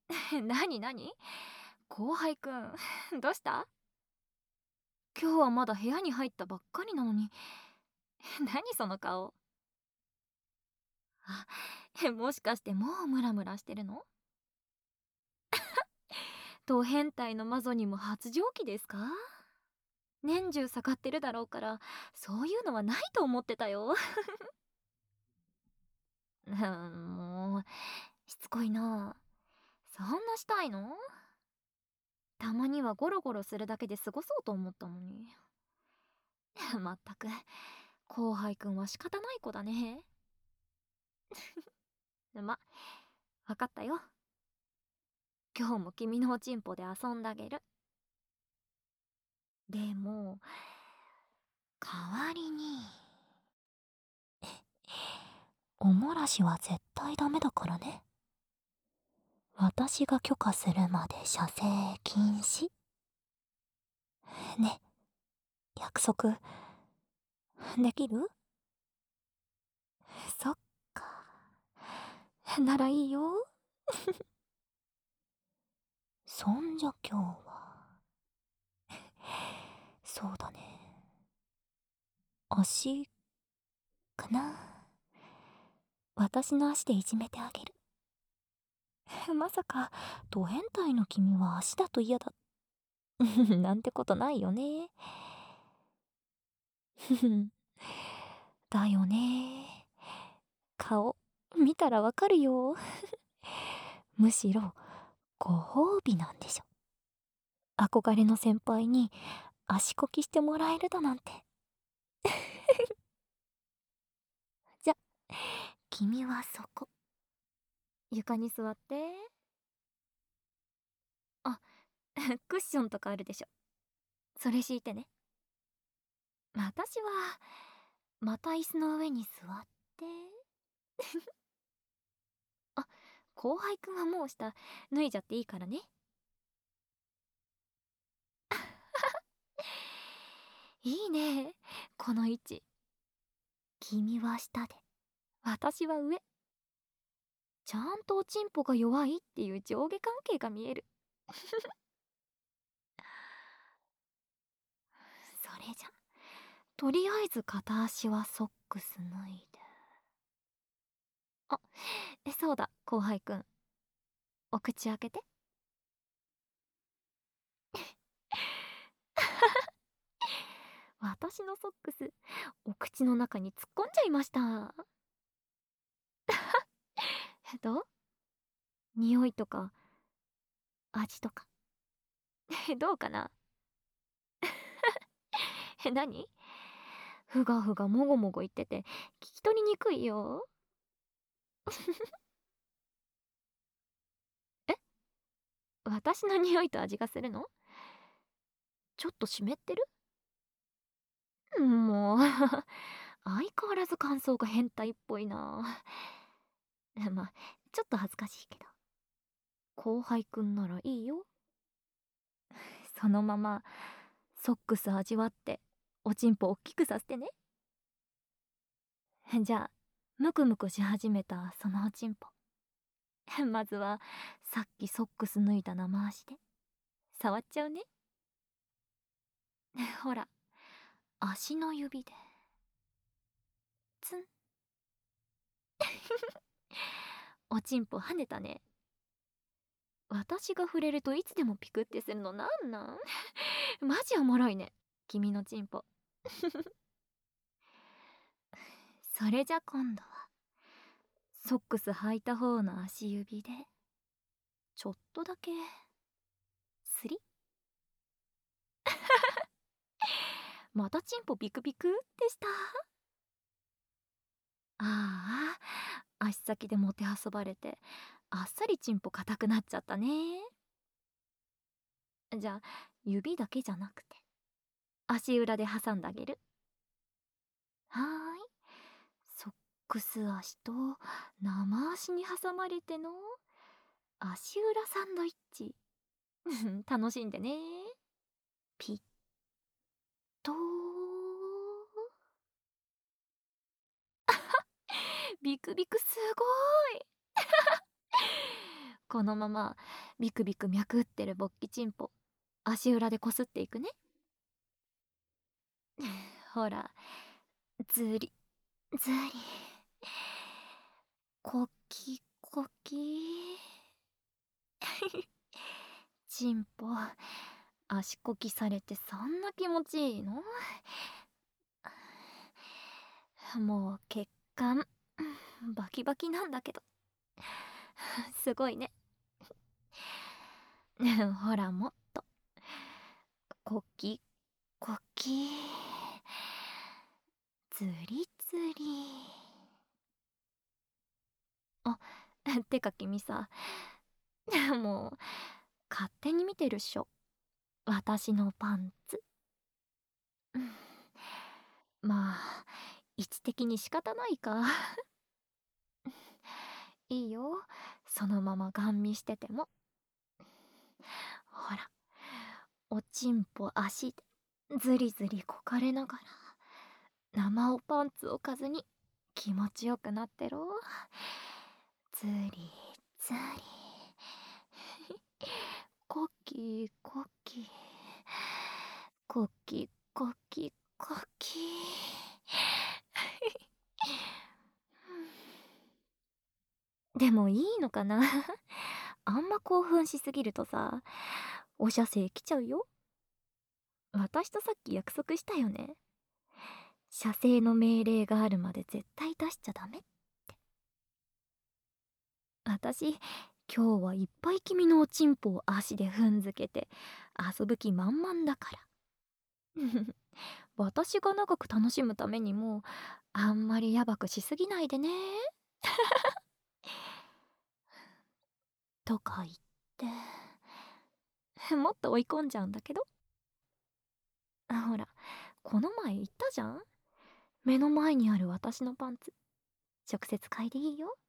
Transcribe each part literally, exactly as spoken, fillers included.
なになに後輩くん、どうした？今日はまだ部屋に入ったばっかりなのに。何その顔。あ、もしかしてもうムラムラしてるの？ド変態の魔女にも発情期ですか？年中下がってるだろうから、そういうのはないと思ってたよ。うん、もう、しつこいな。そんなしたいの？たまにはゴロゴロするだけで過ごそうと思ったのに。まったく、後輩くんは仕方ない子だね。ま、わかったよ。今日も君のおちんぽで遊んであげる。でも、代わりに、おもらしは絶対ダメだからね。私が許可するまで射精禁止。ね、約束、できる？そっか。ならいいよ。そんじゃ今日は。そうだね。足、かな。私の足でいじめてあげる。まさか、ド変態の君は足だと嫌だ。なんてことないよね。だよね。顔、見たらわかるよ。むしろ、ご褒美なんでしょ。憧れの先輩に足こきしてもらえるだなんて。じゃ、君はそこ。床に座って。あ、クッションとかあるでしょ。それ敷いてね。私は、また椅子の上に座って。あ、後輩くんはもう下、脱いじゃっていいからね。いいね。この位置。君は下で、私は上。ちゃんとおちんぽが弱いっていう上下関係が見える。それじゃ、とりあえず片足はソックス脱いで。あ、え、そうだ、後輩くん。お口開けて。私のソックス、お口の中に突っ込んじゃいました。どう？匂いとか、味とか。どうかな？え、何？ふがふがもごもご言ってて、聞き取りにくいよ。え？私の匂いと味がするの？ちょっと湿ってる？もう相変わらず感想が変態っぽいな。まあ、ちょっと恥ずかしいけど。後輩くんならいいよ。そのまま、ソックス味わって、おちんぽおっきくさせてね。じゃあ、ムクムクし始めたそのおちんぽ。まずは、さっきソックス脱いだ生足で。触っちゃうね。ほら、足の指で。ツン。おちんぽ跳ねたね。私が触れるといつでもピクってするのなんなん？マジおもろいね。君のちんぽ。それじゃ今度は、ソックス履いた方の足指で、ちょっとだけ、すり。またちんぽビクビクでした。ああ、足先でもてあそばれて、あっさりちんぽ硬くなっちゃったね。じゃあ、指だけじゃなくて、足裏で挟んであげる。はーい。ソックス足と生足に挟まれての足裏サンドイッチ。楽しんでね。ピッとー。ビクビクすごーい。 このままビクビク脈打ってる勃起チンポ足裏でこすっていくね。ほら、ずりずり、コキコキ。チンポ足こきされてそんな気持ちいいの？もう血管バキバキなんだけど。すごいね。ほらもっとコキコキ、ずりずり。あ、てか君さ、もう勝手に見てるっしょ、私のパンツ。うん、まあ位置的に仕方ないか。いいよ、そのままガン見してても。ほら、おちんぽ足でずりずりこかれながら生おパンツ置かずに気持ちよくなってろ。ずりずり、コキコキ、コキコキコキ。でもいいのかな。あんま興奮しすぎるとさ、お射精来ちゃうよ。私とさっき約束したよね。射精の命令があるまで絶対出しちゃダメって。私今日はいっぱい君のおちんぽを足で踏んづけて遊ぶ気満々だから。私が長く楽しむためにもあんまりヤバくしすぎないでね。とか言ってもっと追い込んじゃうんだけど。ほら、この前言ったじゃん、目の前にある私のパンツ直接嗅いでいいよ。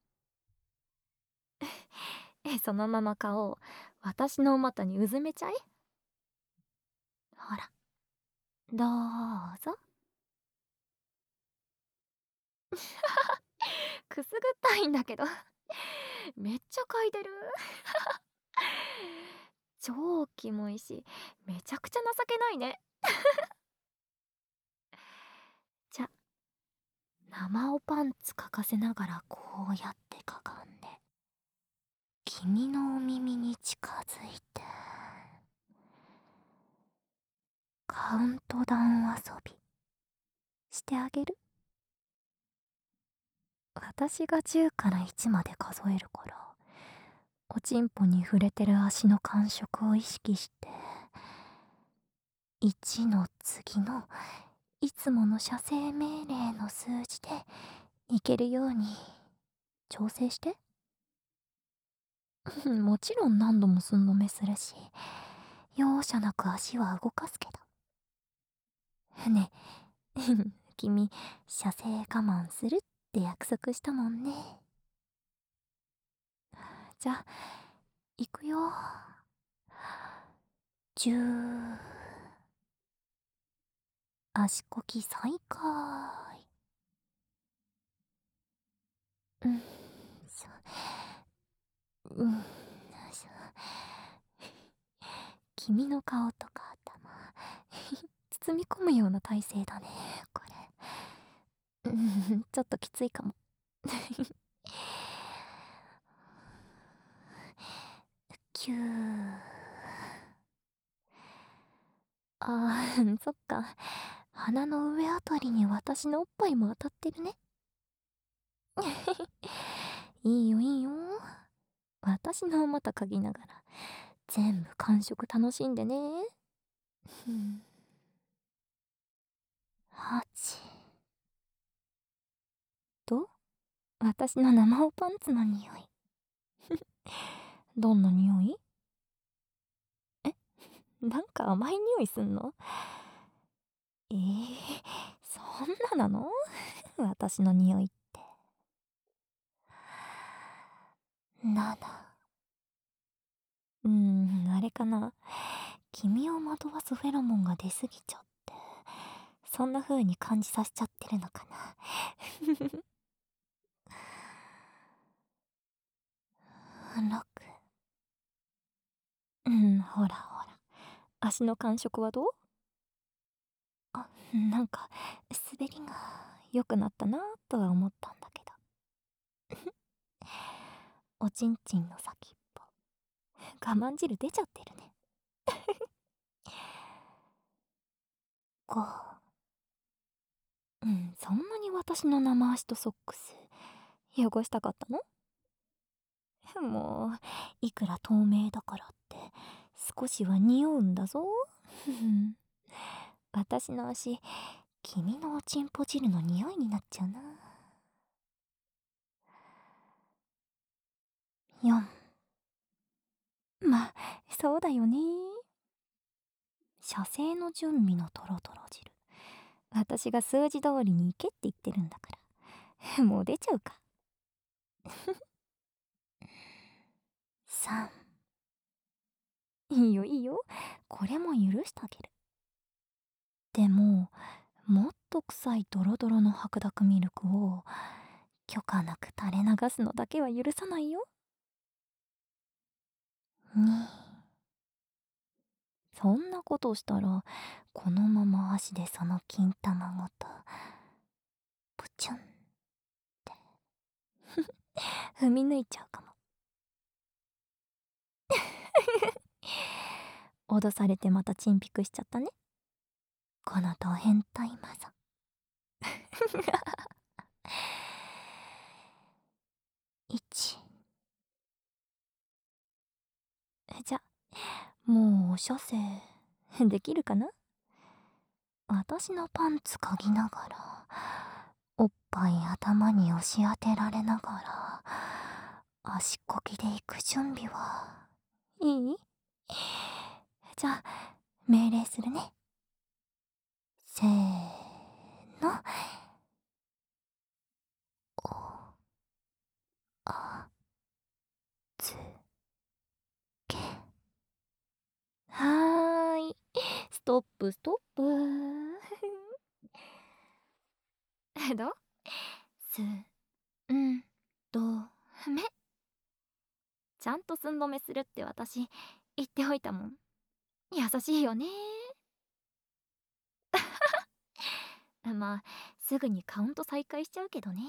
そのまま顔を私のお股にうずめちゃえ。ほら、どうぞ。くすぐったいんだけど。めっちゃ嗅いでる。超キモいしめちゃくちゃ情けないね。じゃ、生おパンツ欠かせながらこうやってかがんで君のお耳に近づいてカウントダウン遊びしてあげる。私がじゅうからいちまで数えるからおちんぽに触れてる足の感触を意識していちの次のいつもの射精命令の数字でいけるように調整して。もちろん何度も寸止めするし容赦なく足は動かすけどね。君射精我慢するって約束したもんね。じゃあ行くよ。じゅう、足こき再開。うんしょうんしょ。君の顔とか頭包み込むような体勢だねこれ。うんちょっときついかも。キュー。あーそっか、鼻の上あたりに私のおっぱいも当たってるね。いいよいいよ、私のお股嗅ぎながら全部感触楽しんでね。はちと私の生おパンツの匂い。どんな匂い？え、なんか甘い匂いすんの？えー、そんななの？私の匂いって。なな、うーん、あれかな、君を惑わすフェロモンが出すぎちゃってそんな風に感じさせちゃってるのかな。ろくほらほら、足の感触はどう？あ、なんか滑りが良くなったなとは思ったんだけど。おちんちんの先っぽ、我慢汁出ちゃってるね。こう、うん、そんなに私の生足とソックス汚したかったの？もう、いくら透明だからって少しは匂うんだぞ。私の足、君のおちんぽ汁の匂いになっちゃうな。よん。まあ、そうだよね。射精の準備のトロトロ汁。私が数字通りに行けって言ってるんだから。もう出ちゃうか。さん。いいよいいよ。これも許してあげる。でも、もっと臭いドロドロの白濁ミルクを許可なく垂れ流すのだけは許さないよ。に。そんなことしたらこのまま足でその金玉ごとプチュンって踏み抜いちゃうかも。脅されてまたチンピクしちゃったね、このド変態マゾ。いち。じゃ、もうお射精できるかな？私のパンツ嗅ぎながらおっぱい頭に押し当てられながら足こきで行く準備はいい？じゃあ命令するね。せーの。おあつけ。はーい、ストップストップ。どすんどめ。ちゃんと寸止めするって私言っておいたもん。優しいよね。まあすぐにカウント再開しちゃうけどね。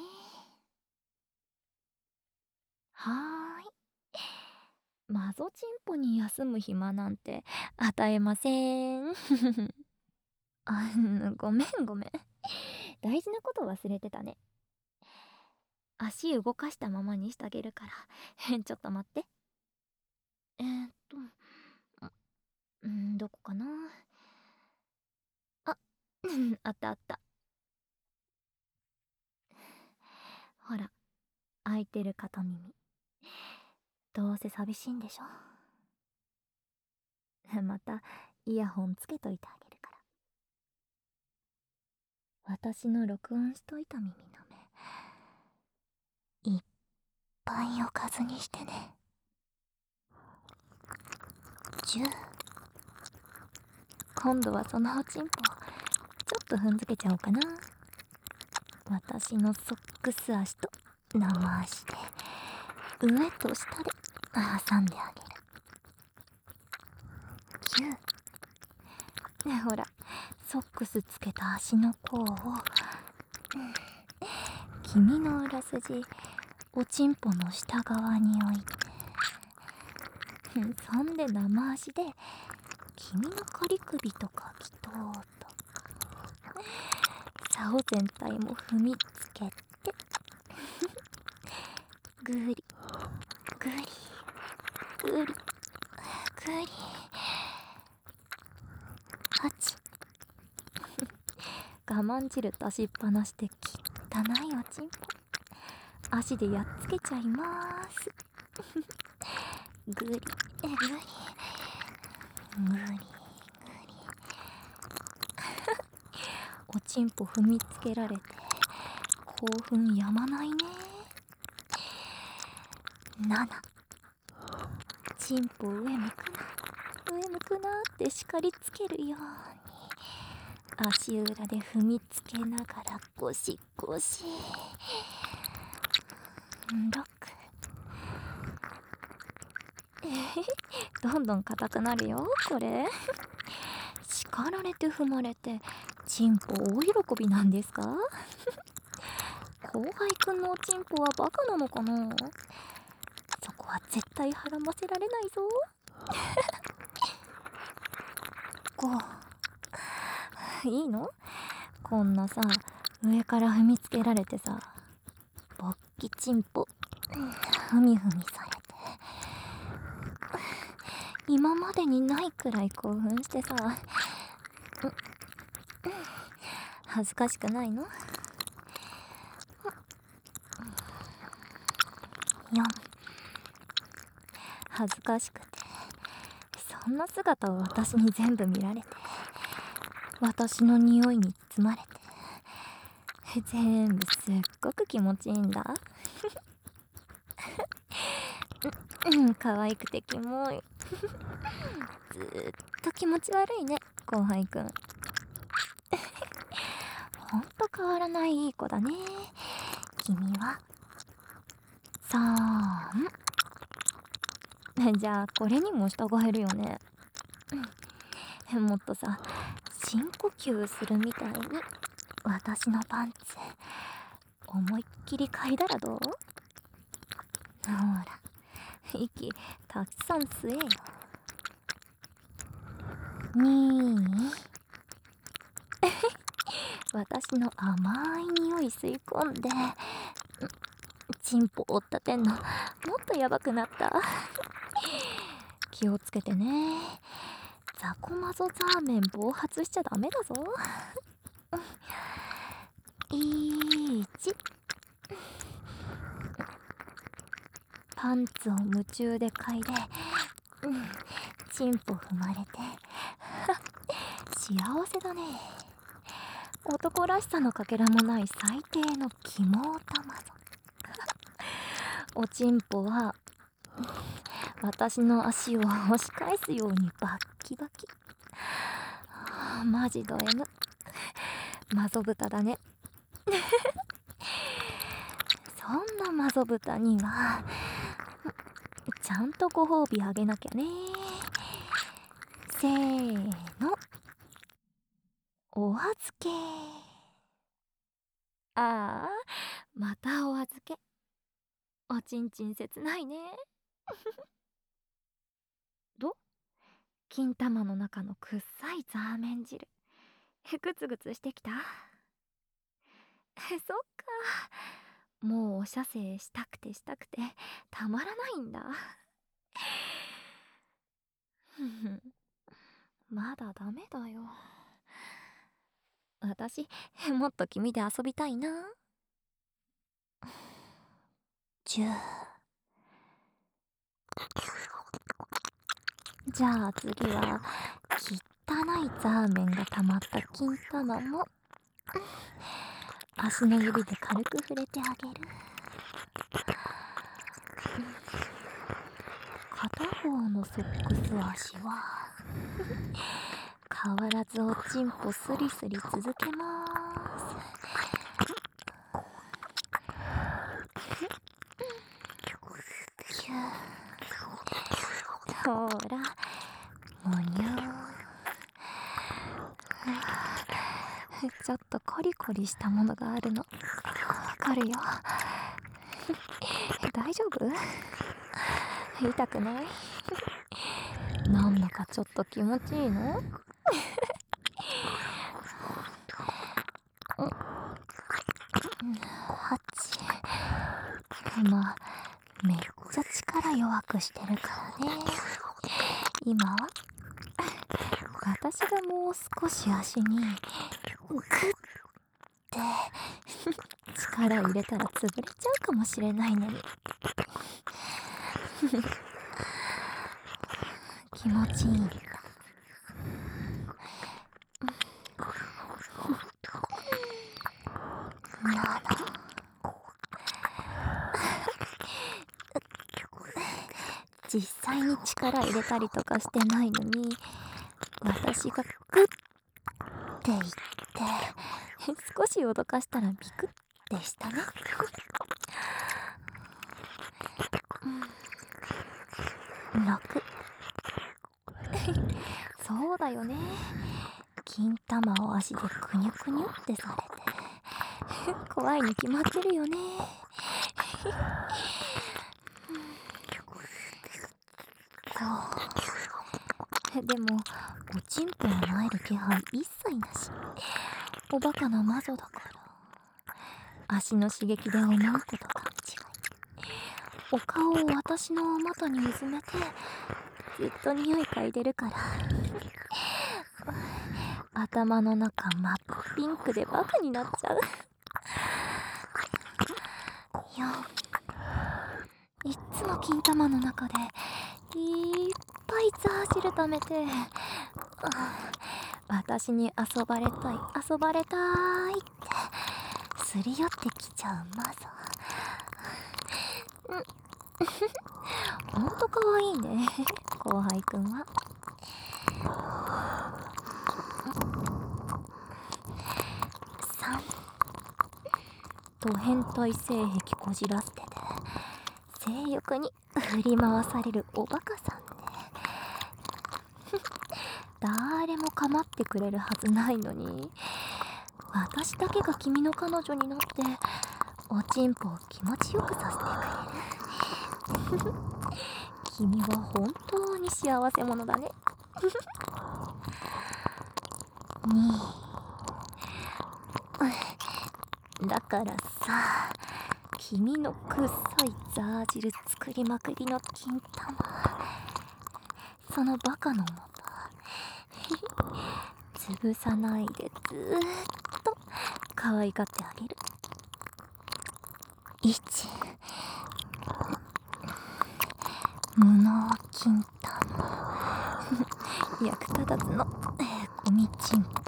はーい、マゾチンポに休む暇なんて与えません。あ、ごめんごめん、大事なこと忘れてたね。足動かしたままにしてあげるからちょっと待って。えー、っとんどこかなあ。あったあった。ほら、開いてる片耳。どうせ寂しいんでしょ。またイヤホンつけといてあげるから。私の録音しといた耳の目いっぱいおかずにしてね。じゅう。今度はそのおちんぽちょっと踏んづけちゃおうかな。私のソックス足と生足で上と下で挟んであげる。きゅう。ね、ほらソックスつけた足の甲を、うん、君の裏筋おちんぽの下側に置いて、そんで生足で君の仮首とか祈祷とか竿全体も踏みつけてぐりぐりぐりぐりはち。我慢汁出しっぱなしで汚いおちんぽ足でやっつけちゃいまーす。ぐりぐりぐりぐりおちんぽ踏みつけられて興奮やまないね。なな。ちんぽ上向くな上向くなって叱りつけるように足裏で踏みつけながらゴシゴシ。ろく。 どんどん硬くなるよこれ。叱られて踏まれてチンポ大喜びなんですか？後輩くんのおチンポはバカなのかな。そこは絶対はらませられないぞ。こういいの？こんなさ、上から踏みつけられてさ、勃起チンポふみふみされて、今までにないくらい興奮してさ、恥ずかしくないの？よん、恥ずかしくて、そんな姿を私に全部見られて、私の匂いに包まれて、全部すっごく気持ちいいんだ。うん、可愛くてキモい。ずーっと気持ち悪いね、後輩くん。ほんと変わらないいい子だね、君は。さーん。じゃあこれにも従えるよね。もっとさ、深呼吸するみたいに私のパンツ思いっきり嗅いだらどう？ほら、息たくさん吸えよ。にー私の甘い匂い吸い込んで、チンポ追ったてんのもっとヤバくなった。気をつけてね、ザコマゾザーメン暴発しちゃダメだぞ。いち、パンツを夢中で嗅いで、うん、チンポ踏まれて幸せだね。男らしさのかけらもない最低のキモータマゾ。おちんぽは私の足を押し返すようにバッキバキ。マジド M マゾ豚だね。そんなマゾ豚にはちゃんとご褒美あげなきゃね。せーの、お預け。ああ、またお預け。おちんちん切ないね。ど？金玉の中のくっさいザーメン汁、グツグツしてきた？そっか、もうお射精したくてしたくてたまらないんだ。まだダメだよ。私もっと君で遊びたいな。じゅう。じゃあ次は汚いザーメンが溜まった金玉も足の指で軽く触れてあげる。片方のソックス足は変わらずおちんぽスリスリ続けまーす。ほら、もにょー。ちょっとコリコリしたものがあるのわかるよ。大丈夫？痛くない？なんだかちょっと気持ちいいの？はち。今めっちゃ力弱くしてるからね。今は私がもう少し足にグッて力入れたら潰れちゃうかもしれないのに。気持ちいい。やだ。実際に力入れたりとかしてないのに、私がグッて言って少し脅かしたらビクッてしたね。 楽。そうだよね。金玉を足でくにゅくにゅってされて怖いに決まってるよね。でもおちんぽをなえる気配一切なし。おバカな魔女だから足の刺激で思うこと勘違い。お顔を私のお股にうずめてずっと匂い嗅いでるから頭の中真っピンクでバカになっちゃう。いや、いっつも金玉の中でいっぱいザー汁溜めて、私に遊ばれたい遊ばれたいってすり寄ってきちゃうマゾ。ほんとかわいいね後輩くんは。さんと変態性癖こじらせてて性欲に振り回されるおバカさんね。誰も構ってくれるはずないのに私だけが君の彼女になっておちんぽを気持ちよくさせてくれる。君は本当に幸せ者だね。にだからさ、君のくっさいザー汁作りまくりの金玉、そのバカのもと潰さないでずーっと可愛がってあげる。いち無能金玉役立たずのゴミチンポ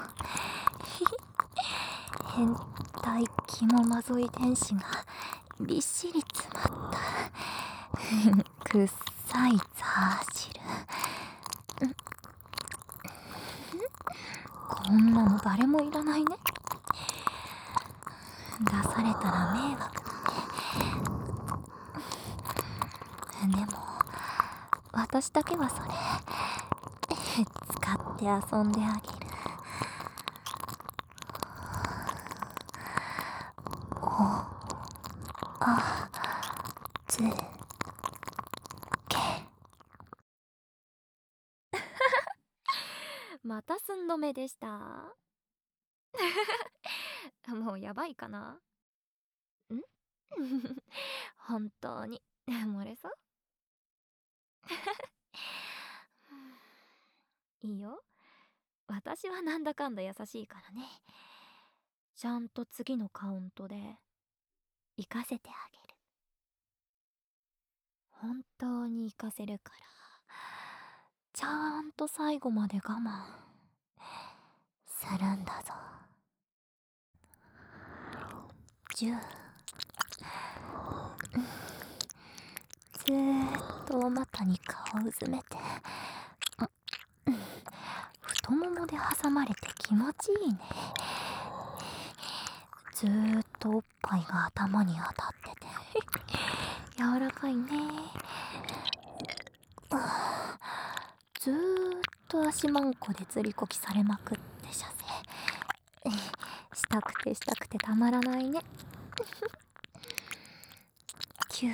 変態キモマゾ遺伝子がびっしり詰まったくっさいザー汁。こんなの誰もいらないね。出されたら迷惑だね。でも私だけはそれ使って遊んであげる。おあずけまた寸止めでした。もうやばいかな。ん本当に漏れそういいよ、私はなんだかんだ優しいからね。ちゃんと次のカウントで行かせてあげる。本当に行かせるからちゃんと最後まで我慢するんだぞ。じゅうずーっとお股に顔うずめて太ももで挟まれて気持ちいいね。ずーっとおっぱいが頭に当たってて柔らかいね。ずーっと足まんこで釣りこきされまくって射精したくてしたくてたまらないね。きゅう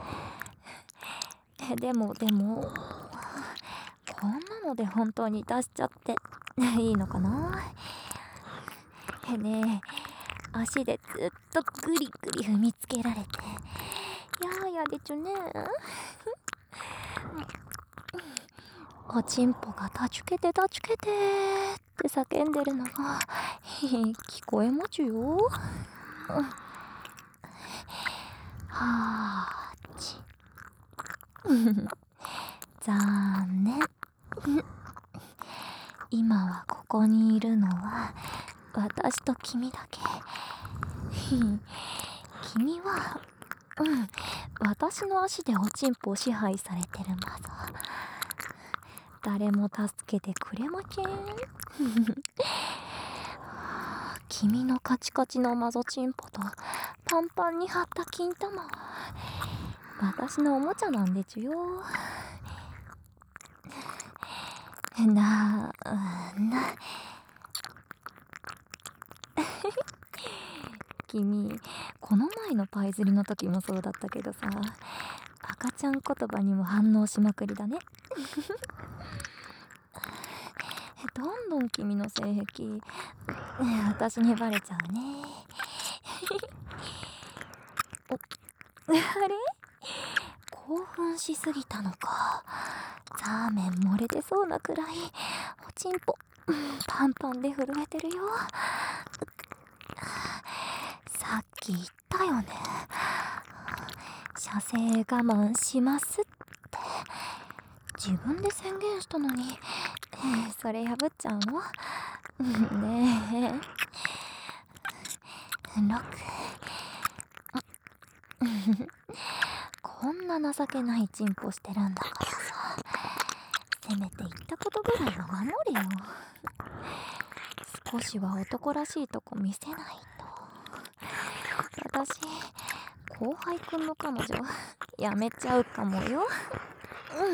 えでもでもこんなので本当に出しちゃっていいのかな。えねえ、足でずっとグリグリ踏みつけられてやーやでちゅねおちんぽがたちゅけてたちゅけてって叫んでるのが聞こえまちゅよ。はーち残念今はここにいるのは私と君だけ君はうん私の足でおちんぽを支配されてるマゾ。誰も助けてくれません君のカチカチのマゾチンポとパンパンに張った金玉は私のおもちゃなんでちゅよ。 な、な。君、この前のパイ釣りの時もそうだったけどさ、赤ちゃん言葉にも反応しまくりだね。どんどん君の性癖、私にバレちゃうね。お、あれ？興奮しすぎたのか。ザーメン漏れ出そうなくらいおちんぽパンパンで震えてるよ。さっき言ったよね、射精我慢しますって。自分で宣言したのに、えー、それ破っちゃうの？ねえ、ロック。こんな情けないチンポしてるんだからさ、せめて言ったことぐらいは守れよ。少しは男らしいとこ見せないと。私、後輩くんの彼女やめちゃうかもよ。うん。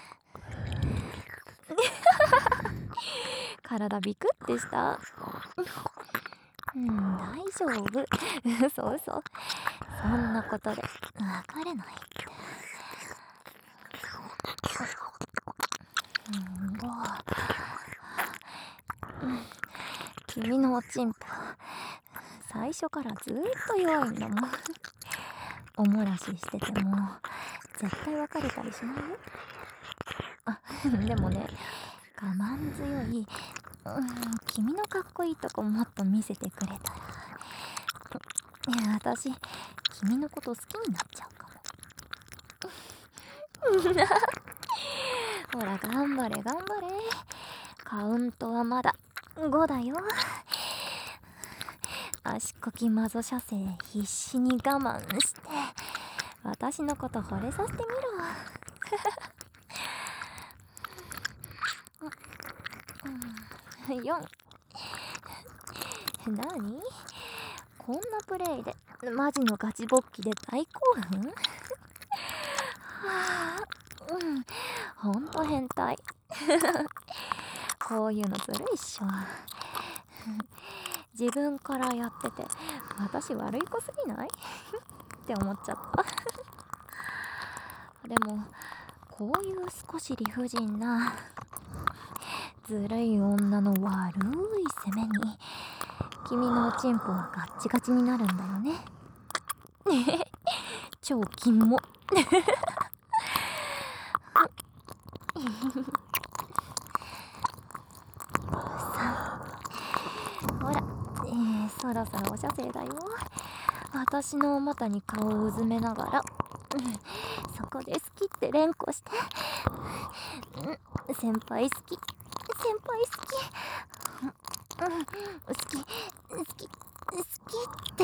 体ビクってした。うん、大丈夫。嘘嘘。そんなことで別れないって。うんご、うん、君のおちんぽ最初からずーっと弱いんだもん。おもらししてても絶対別れたりしないよ。あ、でもね、我慢強い、うん、君のかっこいいとこもっと見せてくれたら、いや、私君のこと好きになっちゃうかも。ほら、頑張れ頑張れ。カウントはまだごだよ。足こきマゾ射精必死に我慢して私のこと惚れさせてみろ。よん。何？こんなプレイでマジのガチ勃起で大興奮？はあ、うん、ほんと変態。こういうのずるいっしょ。自分からやってて私悪い子すぎないって思っちゃった。でもこういう少し理不尽なずるい女の悪い攻めに君のおちんぽはガッチガチになるんだよね。超キモ。ほら、えー、そろそろお射精だよ。私のお股に顔をうずめながら、うん、そこで好きって連呼して、うん、先輩好き、先輩好き、うん、好き好き好きって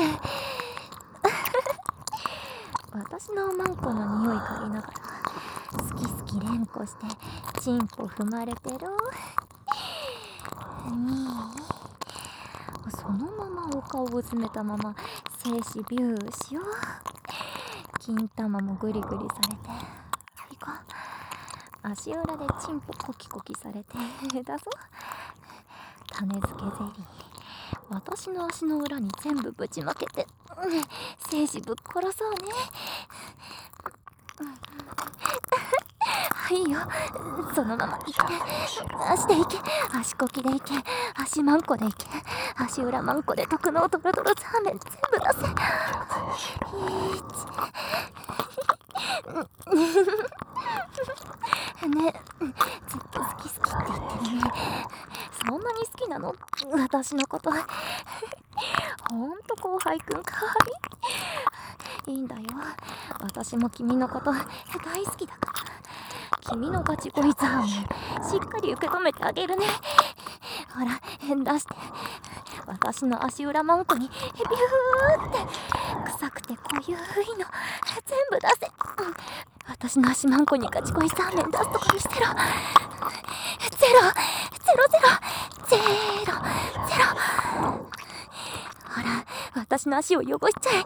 私のマンコの匂い嗅ぎながら好き好き連呼してチンポ踏まれてる。にそのままお顔をうずめたまま精子ビューしよう。金玉もグリグリされていこう。足裏でチンポコキコキされてだぞ。種付けゼリー私の足の裏に全部ぶちまけて、うん、精子ぶっ殺そうね。いいよ、そのまま行け。足で行け、足こきで行け、足マンコで行け、足裏マンコで特納ドロドロザーメン全部出せ。ね、ずっと好き好きって言ってるね。そんなに好きなの？私のこと。ほんと後輩くんかわいい。いいんだよ、私も君のこと大好きだから。君のガチ恋ザーメンしっかり受け止めてあげるね。ほら出して、私の足裏マンコにビューって臭くて濃ゆいの全部出せ。私の足マンコにガチ恋ザーメン出すとこにしてろ。ゼロゼロゼロゼロゼロ。ほら私の足を汚しちゃえ。ゼロ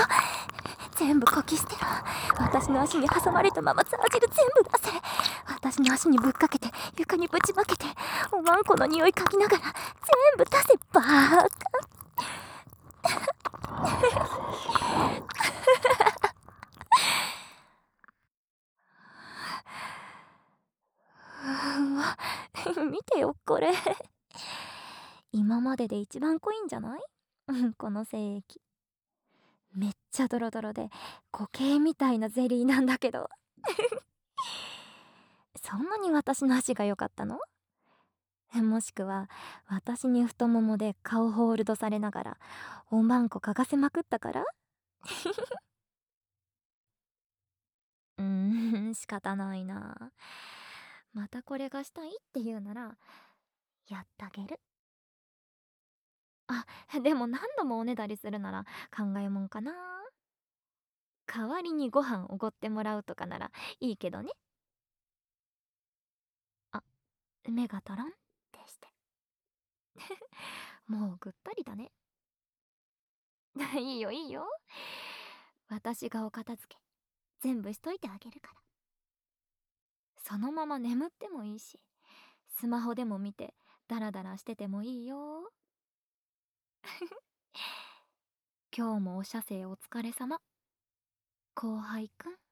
全部こき捨てろ。私の足に挟まれたままザー汁全部出せ。私私の足にぶっかけて床にぶちまけておわんこの匂い嗅ぎながら全部出せバーカ。うわ見てよこれ。今までで一番濃いんじゃない？うんこの精液めっちゃドロドロで固形みたいなゼリーなんだけど。そんなに私の足が良かったの？もしくは私に太ももで顔ホールドされながらおまんこ嗅がせまくったから？うーん仕方ないな。またこれがしたいって言うならやってあげる。あ、でも何度もおねだりするなら考えもんかな。代わりにご飯おごってもらうとかならいいけどね。あ、目がトロンってして。もうぐったりだね。いいよいいよ。私がお片付け全部しといてあげるから。そのまま眠ってもいいし、スマホでも見てダラダラしててもいいよ。今日もお射精お疲れ様後輩くん。